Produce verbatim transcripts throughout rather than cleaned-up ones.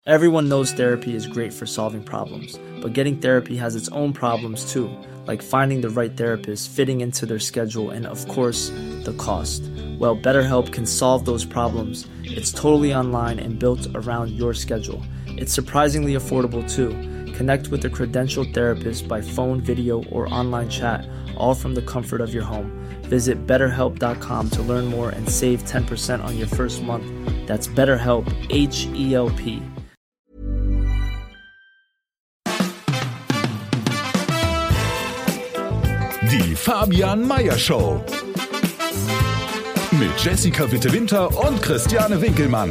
Everyone knows therapy is great for solving problems, but getting therapy has its own problems too, like finding the right therapist, fitting into their schedule, and of course, the cost. Well, BetterHelp can solve those problems. It's totally online and built around your schedule. It's surprisingly affordable too. Connect with a credentialed therapist by phone, video, or online chat, all from the comfort of your home. Visit better help dot com to learn more and save ten percent on your first month. That's BetterHelp, H E L P. Die Fabian Meyer Show. Mit Jessica Witte-Winter und Christiane Winkelmann.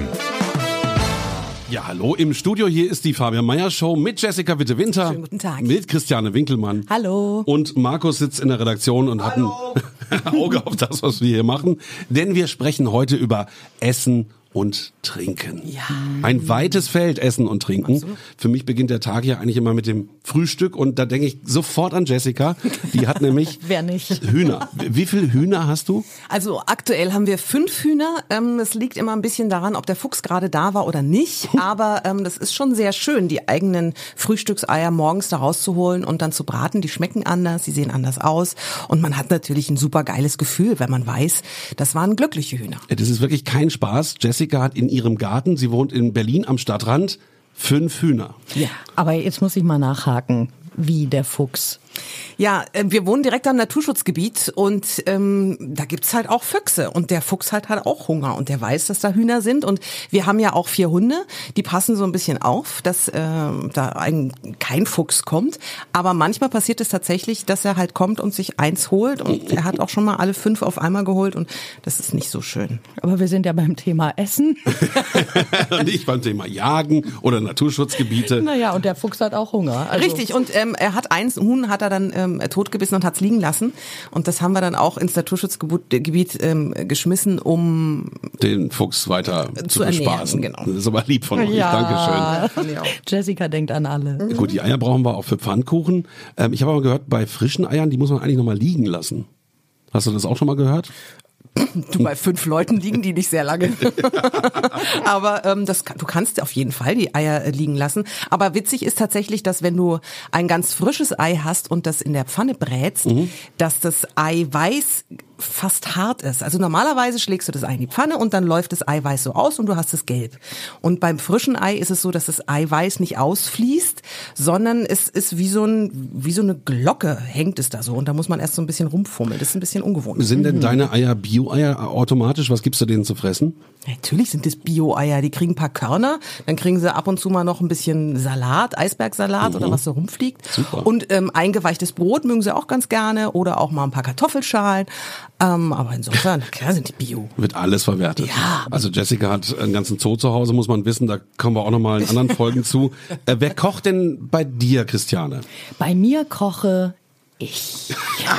Ja, hallo im Studio. Hier ist die Fabian Meyer Show mit Jessica Witte-Winter. Schönen guten Tag. Mit Christiane Winkelmann. Hallo. Und Markus sitzt in der Redaktion und Hallo. hat ein Auge auf das, was wir hier machen. Denn wir sprechen heute über Essen und Trinken. Ja. Ein weites Feld, Essen und Trinken. Absolut. Für mich beginnt der Tag ja eigentlich immer mit dem Frühstück und da denke ich sofort an Jessica. Die hat nämlich Wer nicht? Hühner. Wie viele Hühner hast du? Also aktuell haben wir fünf Hühner. Ähm, es liegt immer ein bisschen daran, ob der Fuchs gerade da war oder nicht. Aber ähm, das ist schon sehr schön, die eigenen Frühstückseier morgens da rauszuholen und dann zu braten. Die schmecken anders, sie sehen anders aus. Und man hat natürlich ein super geiles Gefühl, wenn man weiß, das waren glückliche Hühner. Das ist wirklich kein Spaß. Jessica hat in ihrem Garten, sie wohnt in Berlin am Stadtrand, fünf Hühner. Ja. Aber jetzt muss ich mal nachhaken, wie der Fuchs. Ja, äh, wir wohnen direkt am Naturschutzgebiet und ähm, da gibt's halt auch Füchse und der Fuchs hat halt auch Hunger und der weiß, dass da Hühner sind und wir haben ja auch vier Hunde, die passen so ein bisschen auf, dass äh, da ein, kein Fuchs kommt, aber manchmal passiert es tatsächlich, dass er halt kommt und sich eins holt und er hat auch schon mal alle fünf auf einmal geholt und das ist nicht so schön. Aber wir sind ja beim Thema Essen. Nicht beim Thema Jagen oder Naturschutzgebiete. Naja, und der Fuchs hat auch Hunger. Also Richtig, und ähm, er hat eins, ein Huhn hat er dann ähm, totgebissen und hat's liegen lassen. Und das haben wir dann auch ins Naturschutzgebiet ähm, geschmissen, um den Fuchs weiter zu, zu ernähren, bespaßen. genau. Das ist aber lieb von euch. Ja. Dankeschön. Jessica denkt an alle. Gut, die Eier brauchen wir auch für Pfannkuchen. Ähm, ich habe aber gehört, bei frischen Eiern, die muss man eigentlich nochmal liegen lassen. Hast du das auch schon mal gehört? Du, bei fünf Leuten liegen die nicht sehr lange. Aber ähm, das, du kannst auf jeden Fall die Eier äh, liegen lassen. Aber witzig ist tatsächlich, dass wenn du ein ganz frisches Ei hast und das in der Pfanne brätst, mhm. dass das Eiweiß fast hart ist. Also normalerweise schlägst du das Ei in die Pfanne und dann läuft das Eiweiß so aus und du hast es gelb. Und beim frischen Ei ist es so, dass das Eiweiß nicht ausfließt, sondern es ist wie so ein wie so eine Glocke hängt es da so und da muss man erst so ein bisschen rumfummeln. Das ist ein bisschen ungewohnt. Sind denn mhm. deine Eier Bio-Eier automatisch? Was gibst du denen zu fressen? Natürlich sind das Bio-Eier. Die kriegen ein paar Körner, dann kriegen sie ab und zu mal noch ein bisschen Salat, Eisbergsalat mhm. oder was so rumfliegt. Super. Und ähm, eingeweichtes Brot mögen sie auch ganz gerne oder auch mal ein paar Kartoffelschalen. Ähm, aber insofern, klar sind die Bio. Wird alles verwertet. Ja. Also Jessica hat einen ganzen Zoo zu Hause, muss man wissen. Da kommen wir auch nochmal in anderen Folgen zu. Äh, wer kocht denn bei dir, Christiane? Bei mir koche ich.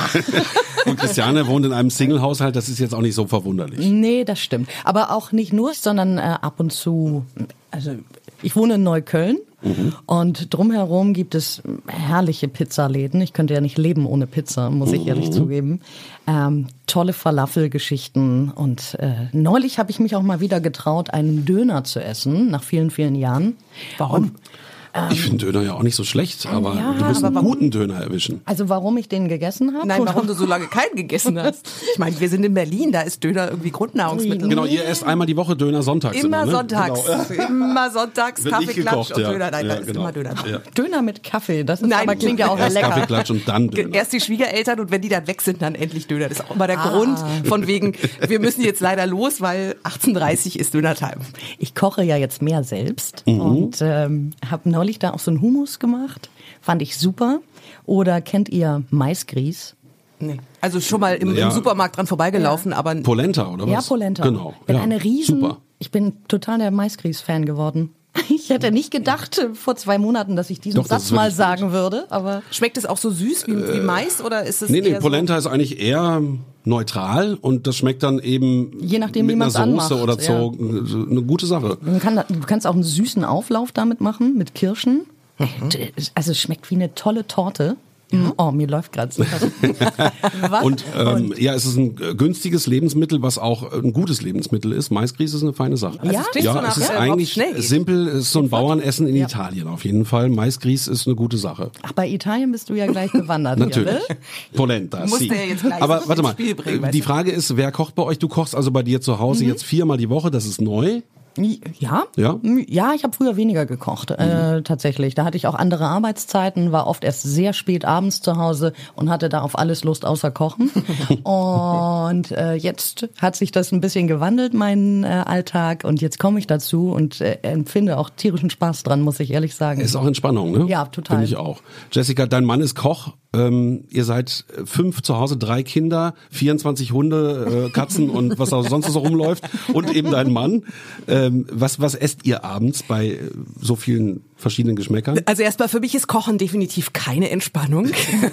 Und Christiane wohnt in einem Single-Haushalt, das ist jetzt auch nicht so verwunderlich. Nee, das stimmt. Aber auch nicht nur, sondern äh, ab und zu, also ich wohne in Neukölln. Mhm. Und drumherum gibt es herrliche Pizzaläden. Ich könnte ja nicht leben ohne Pizza, muss ich ehrlich mhm. zugeben. Ähm, tolle Falafelgeschichten. Und äh, neulich habe ich mich auch mal wieder getraut, einen Döner zu essen, nach vielen, vielen Jahren. Warum? Und, ähm, ich finde Döner ja auch nicht so schlecht, aber ja, du musst einen aber guten Döner erwischen. Also warum ich den gegessen habe? Nein, warum du so lange keinen gegessen hast. Ich meine, wir sind in Berlin, da ist Döner irgendwie Grundnahrungsmittel. Genau, ihr esst einmal die Woche Döner sonntags. Immer, immer ne? sonntags. Genau. Immer sonntags, Wird nicht Kaffeeklatsch gekocht, und ja. Döner. Nein, ja, da ist genau. immer Döner. Ja. Döner mit Kaffee, das ist Nein, aber klingt ja auch Erst lecker. Kaffeeklatsch und dann Döner. Erst die Schwiegereltern und wenn die dann weg sind, dann endlich Döner. Das ist auch immer der Ah. Grund von wegen, wir müssen jetzt leider los, weil achtzehn Uhr dreißig ist Döner-Time. Ich koche ja jetzt mehr selbst Mhm. und ähm, habe neulich da auch so einen Hummus gemacht. Fand ich super. Oder kennt ihr Maisgrieß? Nee. Also schon mal im, Ja. im Supermarkt dran vorbeigelaufen, ja. aber... Polenta oder was? Ja, Polenta. Genau. Ich bin ja. eine riesen, Super. ich bin total der Maisgrieß-Fan geworden. Ich hätte nicht gedacht äh, vor zwei Monaten, dass ich diesen Doch, das Satz ist mal wirklich sagen würde, aber Schmeckt es auch so süß wie, wie Mais oder ist es Nee, nee, eher Polenta ist eigentlich eher neutral und das schmeckt dann eben Je nachdem, mit wie man's einer Soße anmacht, oder so eine gute Sache. man kann, du kannst auch einen süßen Auflauf damit machen mit Kirschen. Also es schmeckt wie eine tolle Torte. Ja. Oh, mir läuft gerade so. Was? Und, ähm, ja, es ist ein äh, günstiges Lebensmittel, was auch ein gutes Lebensmittel ist. Maisgrieß ist eine feine Sache. Ja, klingt ja so es nach- ist ja, eigentlich schnell geht. simpel, es ist so ein Bauernessen in Ja. Italien auf jeden Fall. Maisgrieß ist eine gute Sache. Ach, bei Italien bist du ja gleich bewandert. Natürlich. Hier, ne? Polenta, Musst sì. du ja jetzt gleich Aber ins warte mal, Spiel bringen, äh, weißt die du? Frage ist, wer kocht bei euch? Du kochst also bei dir zu Hause Mhm. jetzt viermal die Woche, das ist neu. Ja, Ja? ja, ich habe früher weniger gekocht, äh, tatsächlich. Da hatte ich auch andere Arbeitszeiten, war oft erst sehr spät abends zu Hause und hatte da auf alles Lust außer Kochen. Und äh, jetzt hat sich das ein bisschen gewandelt, mein äh, Alltag, und jetzt komme ich dazu und äh, empfinde auch tierischen Spaß dran, muss ich ehrlich sagen. Ist auch Entspannung, ne? Ja, total. Finde ich auch. Jessica, dein Mann ist Koch. Ähm, ihr seid fünf zu Hause, drei Kinder, vierundzwanzig Hunde, äh, Katzen und was auch sonst so rumläuft und eben dein Mann. Ähm, was, was esst ihr abends bei äh, so vielen verschiedenen Geschmäckern? Also erstmal, für mich ist Kochen definitiv keine Entspannung.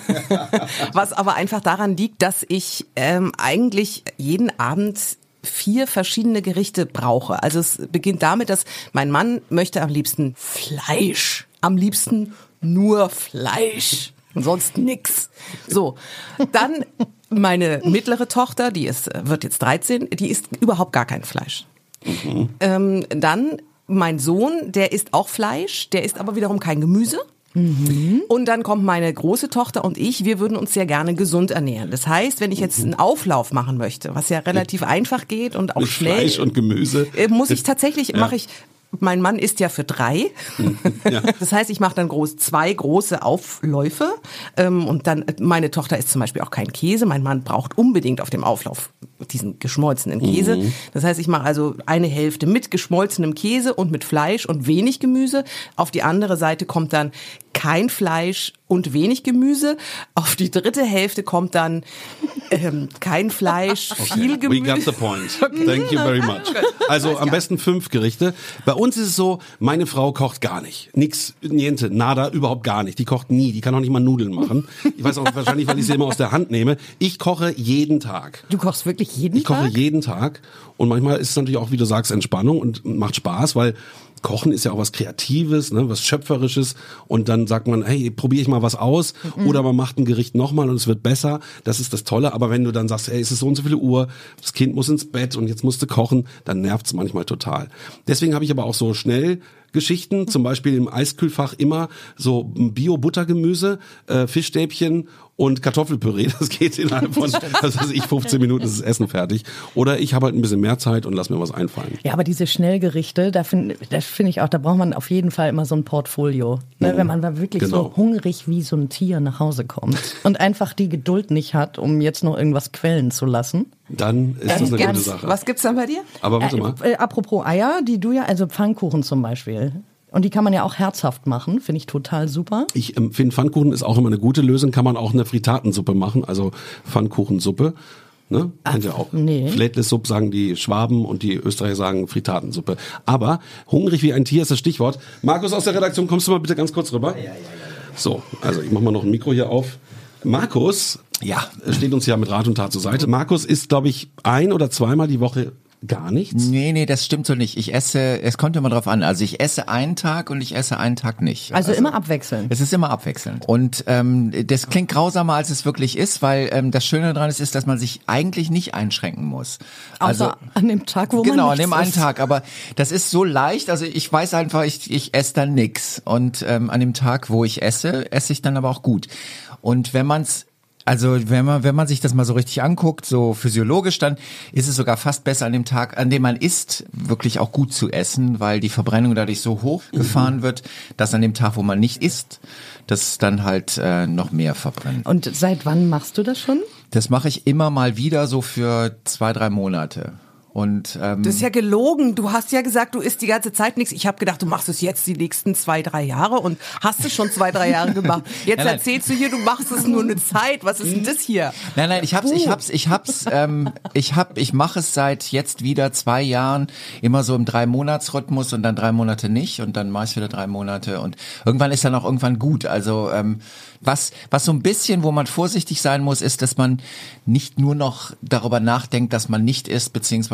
Was aber einfach daran liegt, dass ich ähm, eigentlich jeden Abend vier verschiedene Gerichte brauche. Also es beginnt damit, dass mein Mann möchte am liebsten Fleisch. Am liebsten nur Fleisch. Und sonst nix. So, dann meine mittlere Tochter, die ist, wird jetzt dreizehn, die isst überhaupt gar kein Fleisch. Mhm. Ähm, dann mein Sohn, der isst auch Fleisch, der isst aber wiederum kein Gemüse. Mhm. Und dann kommt meine große Tochter und ich, wir würden uns sehr gerne gesund ernähren. Das heißt, wenn ich jetzt einen Auflauf machen möchte, was ja relativ einfach geht und auch Mit schnell. Fleisch und Gemüse. äh, Muss ich tatsächlich, Ja. mache ich, mein Mann isst ja für drei. Ja. Das heißt, ich mache dann groß, zwei große Aufläufe. Ähm, und dann, meine Tochter isst zum Beispiel auch keinen Käse. Mein Mann braucht unbedingt auf dem Auflauf diesen geschmolzenen Käse. Mhm. Das heißt, ich mache also eine Hälfte mit geschmolzenem Käse und mit Fleisch und wenig Gemüse. Auf die andere Seite kommt dann kein Fleisch und wenig Gemüse. Auf die dritte Hälfte kommt dann ähm, kein Fleisch, viel We Gemüse. got the point. Thank you very much. Also am besten fünf Gerichte. Bei uns ist es so, meine Frau kocht gar nicht. Nix, niente, nada, überhaupt gar nicht. Die kocht nie. Die kann auch nicht mal Nudeln machen. Ich weiß auch wahrscheinlich, weil ich sie immer aus der Hand nehme. Ich koche jeden Tag. Du kochst wirklich jeden Ich koche Tag? jeden Tag. Und manchmal ist es natürlich auch, wie du sagst, Entspannung und macht Spaß, weil Kochen ist ja auch was Kreatives, ne, was Schöpferisches, und dann sagt man, hey, probiere ich mal was aus, mhm. oder man macht ein Gericht nochmal und es wird besser. Das ist das Tolle. Aber wenn du dann sagst, hey, es ist so und so viele Uhr, das Kind muss ins Bett und jetzt musst du kochen, dann nervt's manchmal total. Deswegen habe ich aber auch so schnell Geschichten, zum Beispiel im Eiskühlfach immer so Bio-Buttergemüse, äh, Fischstäbchen und Kartoffelpüree. Das geht innerhalb von, was weiß ich, fünfzehn Minuten ist das Essen fertig. Oder ich habe halt ein bisschen mehr Zeit und lass mir was einfallen. Ja, aber diese Schnellgerichte, da finde das finde ich auch, da braucht man auf jeden Fall immer so ein Portfolio. Ne, Mhm. wenn man da wirklich Genau. so hungrig wie so ein Tier nach Hause kommt und einfach die Geduld nicht hat, um jetzt noch irgendwas quellen zu lassen. Dann ist das eine gute Ganz- Sache. Was gibt's dann bei dir? Aber warte mal. Äh, äh, apropos Eier, die du ja, also Pfannkuchen zum Beispiel. Und die kann man ja auch herzhaft machen, finde ich total super. Ich ähm, finde, Pfannkuchen ist auch immer eine gute Lösung. Kann man auch eine Fritatensuppe machen, also Pfannkuchensuppe. Ne? Kennt ihr auch. nee. Flätlissuppe sagen die Schwaben und die Österreicher sagen Fritatensuppe. Aber hungrig wie ein Tier ist das Stichwort. Markus aus der Redaktion, kommst du mal bitte ganz kurz rüber? Ja, ja, ja. So, also ich mach mal noch ein Mikro hier auf. Markus, ja, steht uns ja mit Rat und Tat zur Seite. Markus isst, glaube ich, ein oder zweimal die Woche gar nichts. Nee, nee, das stimmt so nicht. Ich esse, es kommt immer drauf an. Also ich esse einen Tag und ich esse einen Tag nicht. Also, immer abwechselnd. Es ist immer abwechselnd. Und ähm, das klingt grausamer, als es wirklich ist, weil ähm, das Schöne daran ist, ist, dass man sich eigentlich nicht einschränken muss. Also Außer an dem Tag, wo man genau, an nichts dem einen isst. Tag. Aber das ist so leicht. Also ich weiß einfach, ich, ich esse dann nix. Und ähm, an dem Tag, wo ich esse, esse ich dann aber auch gut. Und wenn man's Also wenn man wenn man sich das mal so richtig anguckt, so physiologisch, dann ist es sogar fast besser an dem Tag, an dem man isst, wirklich auch gut zu essen, weil die Verbrennung dadurch so hoch gefahren wird, dass an dem Tag, wo man nicht isst, das dann halt äh, noch mehr verbrennt. Und seit wann machst du das schon? Das mache ich immer mal wieder so für zwei, drei Monate. Und ähm, Das ist ja gelogen. Du hast ja gesagt, du isst die ganze Zeit nichts. Ich habe gedacht, du machst es jetzt die nächsten zwei, drei Jahre und hast es schon zwei, drei Jahre gemacht. Jetzt Nein, nein. erzählst du hier, du machst es nur eine Zeit. Was ist denn das hier? Nein, nein, ich hab's, ich hab's, ich hab's, ähm, ich hab, ich mache es seit jetzt wieder zwei Jahren immer so im Drei-Monats-Rhythmus und dann drei Monate nicht und dann mache ich wieder drei Monate und irgendwann ist dann auch irgendwann gut. Also ähm, was, was so ein bisschen, wo man vorsichtig sein muss, ist, dass man nicht nur noch darüber nachdenkt, dass man nicht isst, beziehungsweise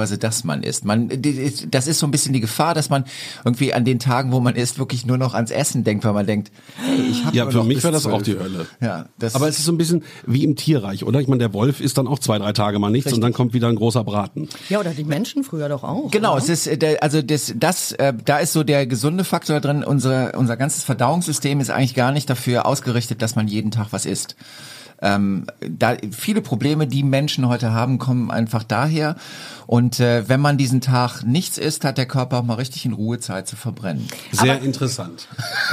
beziehungsweise dass man isst. Man, das ist so ein bisschen die Gefahr, dass man irgendwie an den Tagen, wo man isst, wirklich nur noch ans Essen denkt, weil man denkt, hey, ich habe Ja, nur für noch mich bis wäre das zwölf. auch die Hölle. Ja, das Aber es ist so ein bisschen wie im Tierreich, oder? Ich meine, der Wolf isst dann auch zwei, drei Tage mal nichts Richtig. und dann kommt wieder ein großer Braten. Ja, oder die Menschen früher doch auch. Genau, oder? es ist äh, der, also das, das äh, da ist so der gesunde Faktor drin. Unser unser ganzes Verdauungssystem ist eigentlich gar nicht dafür ausgerichtet, dass man jeden Tag was isst. Ähm, da viele Probleme, die Menschen heute haben, kommen einfach daher. Und äh, wenn man diesen Tag nichts isst, hat der Körper auch mal richtig in Ruhe Zeit zu verbrennen. Sehr interessant.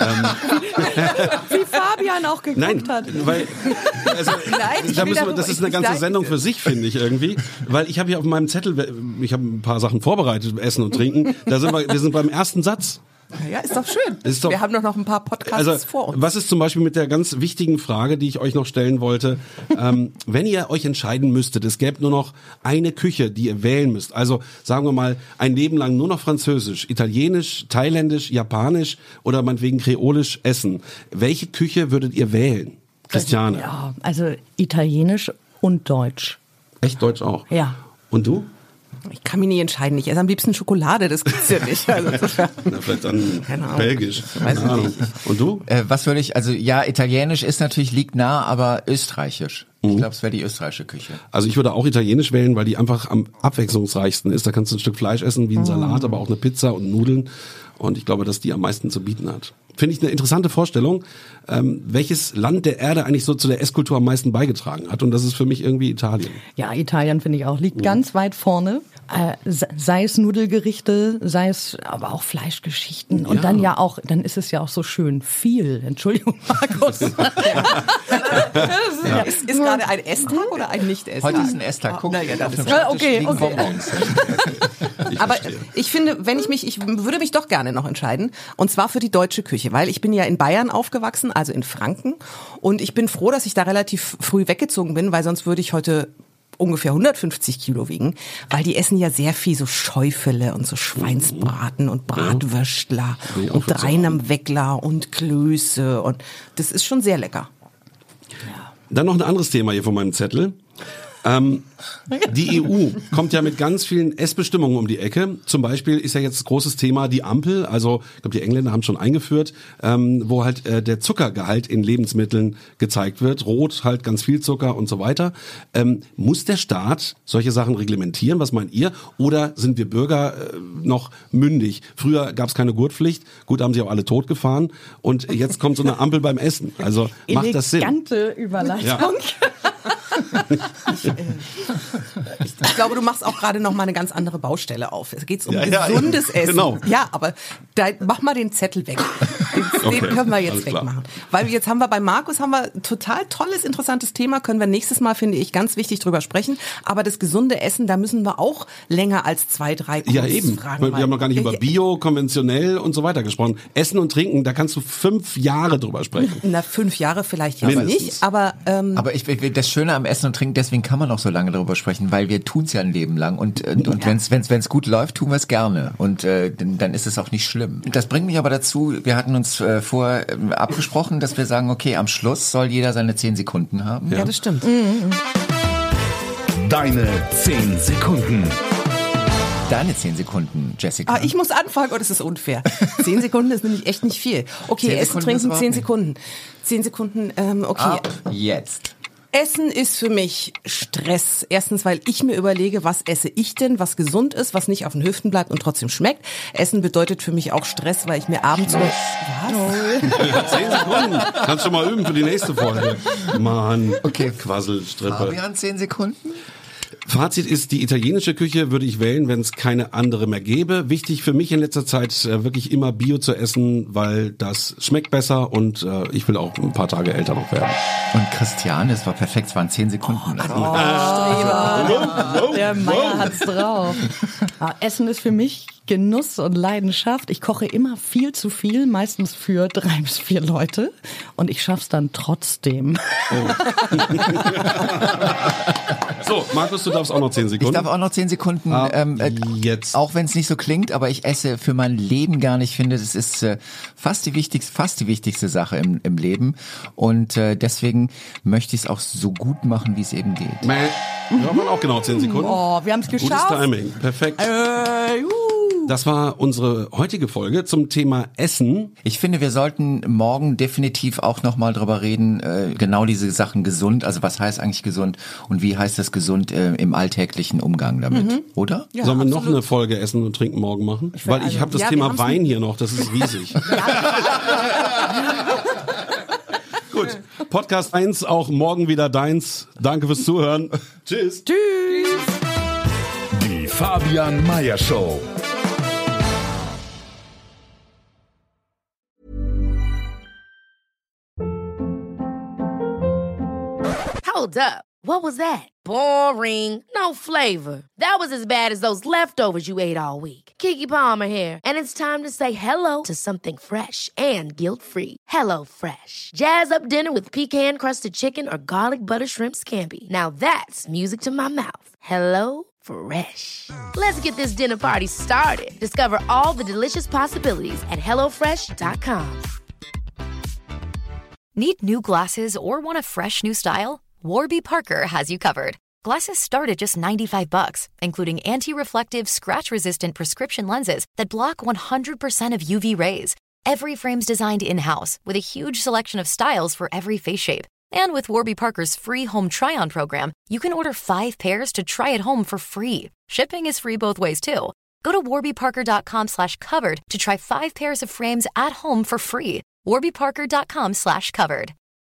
Wie Fabian auch geguckt Nein, hat. weil also, Nein, ich da will müssen wir, darüber- das ist eine ich ganze sag- Sendung für sich, finde ich irgendwie, weil ich habe hier auf meinem Zettel, ich habe ein paar Sachen vorbereitet, Essen und Trinken. Da sind wir, wir sind beim ersten Satz. Ja, ist doch schön. Ist doch- Wir haben doch noch ein paar Podcasts Also, vor uns. was ist zum Beispiel mit der ganz wichtigen Frage, die ich euch noch stellen wollte? ähm, wenn ihr euch entscheiden müsstet, es gäbe nur noch eine Küche, die ihr wählen müsst. Also sagen wir mal, ein Leben lang nur noch Französisch, Italienisch, Thailändisch, Japanisch oder meinetwegen Kreolisch essen. Welche Küche würdet ihr wählen? Christiane. Ja, also Italienisch und Deutsch. Echt Deutsch auch? Ja. Und du? Ich kann mich nicht entscheiden. Ich esse am liebsten Schokolade, das gibt's ja nicht. Also, insofern- Na, vielleicht dann Keine Ahnung. Belgisch. Weiß Keine ich Ahnung. Und du? Äh, was würde ich, also ja, Italienisch ist natürlich, liegt nah, aber Österreichisch. Mhm. Ich glaube, es wäre die österreichische Küche. Also ich würde auch Italienisch wählen, weil die einfach am abwechslungsreichsten ist. Da kannst du ein Stück Fleisch essen, wie ein Salat, aber auch eine Pizza und Nudeln. Und ich glaube, dass die am meisten zu bieten hat. Finde ich eine interessante Vorstellung, ähm, welches Land der Erde eigentlich so zu der Esskultur am meisten beigetragen hat. Und das ist für mich irgendwie Italien. Ja, Italien finde ich auch, liegt ganz weit vorne. Äh, se- sei es Nudelgerichte, sei es aber auch Fleischgeschichten. Und Ja. dann ja auch, dann ist es ja auch so schön viel. Entschuldigung, Markus. Ja. Ist, ist gerade ein Esstag oder ein Nicht-Esstag? Heute ist ein Esstag. Guck, Na ja, dann auf ist dem es- Schreibtisch okay, liegen okay. Bonbons. Ich Aber verstehe. ich finde, wenn ich mich, ich würde mich doch gerne noch entscheiden. Und zwar für die deutsche Küche, weil ich bin ja in Bayern aufgewachsen, also in Franken. Und ich bin froh, dass ich da relativ früh weggezogen bin, weil sonst würde ich heute ungefähr hundertfünfzig Kilo wiegen, weil die essen ja sehr viel so Schäufele und so Schweinsbraten und Bratwürstler Will ich auch und schon sagen. Dreinamweckler und Klöße und das ist schon sehr lecker. Dann noch ein anderes Thema hier von meinem Zettel. Ähm, die E U kommt ja mit ganz vielen Essbestimmungen um die Ecke. Zum Beispiel ist ja jetzt großes Thema die Ampel. Also ich glaube, die Engländer haben schon eingeführt, ähm, wo halt äh, der Zuckergehalt in Lebensmitteln gezeigt wird. Rot halt ganz viel Zucker und so weiter. Ähm, muss der Staat solche Sachen reglementieren? Was meint ihr? Oder sind wir Bürger äh, noch mündig? Früher gab es keine Gurtpflicht. Gut, haben sie auch alle totgefahren. Und jetzt kommt so eine Ampel beim Essen. Also macht das Sinn? Elegante Überleitung. Ja. Ich glaube, du machst auch gerade noch mal eine ganz andere Baustelle auf. Es geht um Ja, ja, gesundes Essen. genau. Ja, aber da, mach mal den Zettel weg. Den, Okay, den können wir alles jetzt klar. wegmachen. Weil jetzt haben wir bei Markus haben wir total tolles, interessantes Thema. Können wir nächstes Mal, finde ich, ganz wichtig drüber sprechen. Aber das gesunde Essen, da müssen wir auch länger als zwei, drei Ja, eben. Kurzfragen Wir haben noch gar nicht Ja, über ja. Bio, konventionell und so weiter gesprochen. Essen und Trinken, da kannst du fünf Jahre drüber sprechen. Na, fünf Jahre vielleicht jetzt Mindestens. nicht, aber ähm, Aber ich, ich, das Schöne am Essen und Trinken, deswegen kann man auch so lange darüber sprechen, weil wir tun's ja ein Leben lang und, und, und wenn's wenn's wenn's gut läuft, tun wir es gerne und äh, dann dann ist es auch nicht schlimm. Das bringt mich aber dazu, wir hatten uns äh, vor ähm, abgesprochen, dass wir sagen, okay, am Schluss soll jeder seine zehn Sekunden haben. ja, das stimmt. Deine zehn Sekunden. Deine zehn Sekunden, Jessica. Ah, ich muss anfangen, oh, das ist unfair. Zehn Sekunden ist nämlich echt nicht viel. Okay, Zehn Essen, Sekunden ist trinken, überhaupt zehn nicht. Sekunden. Zehn Sekunden, ähm, okay. Ab jetzt. Essen ist für mich Stress. Erstens, weil ich mir überlege, was esse ich denn, was gesund ist, was nicht auf den Hüften bleibt und trotzdem schmeckt. Essen bedeutet für mich auch Stress, weil ich mir abends so... Was? Zehn Sekunden. Kannst schon mal üben für die nächste Folge. Mann. Okay. Quasselstrippe. Fabian, zehn Sekunden? Fazit ist, die italienische Küche würde ich wählen, wenn es keine andere mehr gäbe. Wichtig für mich in letzter Zeit äh, wirklich immer Bio zu essen, weil das schmeckt besser und äh, ich will auch ein paar Tage älter noch werden. Und Christian, das war perfekt, es waren zehn Sekunden. Also, Der Meier hat's drauf. Aber Essen ist für mich Genuss und Leidenschaft. Ich koche immer viel zu viel, meistens für drei bis vier Leute. Und ich schaff's dann trotzdem. So, Markus, du darfst auch noch zehn Ich Sekunden. darf auch noch zehn Sekunden, Ah, ähm, äh, jetzt. auch wenn es nicht so klingt, aber ich esse für mein Leben gar nicht. Ich finde, das ist äh, fast die wichtigste, fast die wichtigste Sache im, im Leben. Und äh, deswegen möchte ich es auch so gut machen, wie es eben geht. Mäh. Ja, waren auch genau zehn Sekunden. Oh, wir haben es Gutes geschafft. Timing, perfekt. Äh, uh. Das war unsere heutige Folge zum Thema Essen. Ich finde, wir sollten morgen definitiv auch nochmal drüber reden, äh, genau diese Sachen gesund, also was heißt eigentlich gesund und wie heißt das gesund äh, im alltäglichen Umgang damit, Mhm. oder? Ja, Sollen wir noch absolut. eine Folge Essen und Trinken morgen machen? Weil ich also- habe das Ja, wir Thema haben's Wein mit- hier noch, das ist riesig. Gut, Podcast eins, auch morgen wieder deins. Danke fürs Zuhören. Tschüss. Tschüss. Die Fabian Meyer Show. Hold up. What was that? Boring. No flavor. That was as bad as those leftovers you ate all week. Keke Palmer here, and it's time to say hello to something fresh and guilt-free. Hello Fresh. Jazz up dinner with pecan-crusted chicken or garlic butter shrimp scampi. Now that's music to my mouth. Hello Fresh. Let's get this dinner party started. Discover all the delicious possibilities at hello fresh dot com. Need new glasses or want a fresh new style? Warby Parker has you covered. Glasses start at just ninety-five bucks, including anti-reflective, scratch-resistant prescription lenses that block one hundred percent of U V rays. Every frame's designed in-house with a huge selection of styles for every face shape. And with Warby Parker's free home try-on program, you can order five pairs to try at home for free. Shipping is free both ways, too. Go to warby parker dot com slash covered to try five pairs of frames at home for free. warby parker dot com slash covered.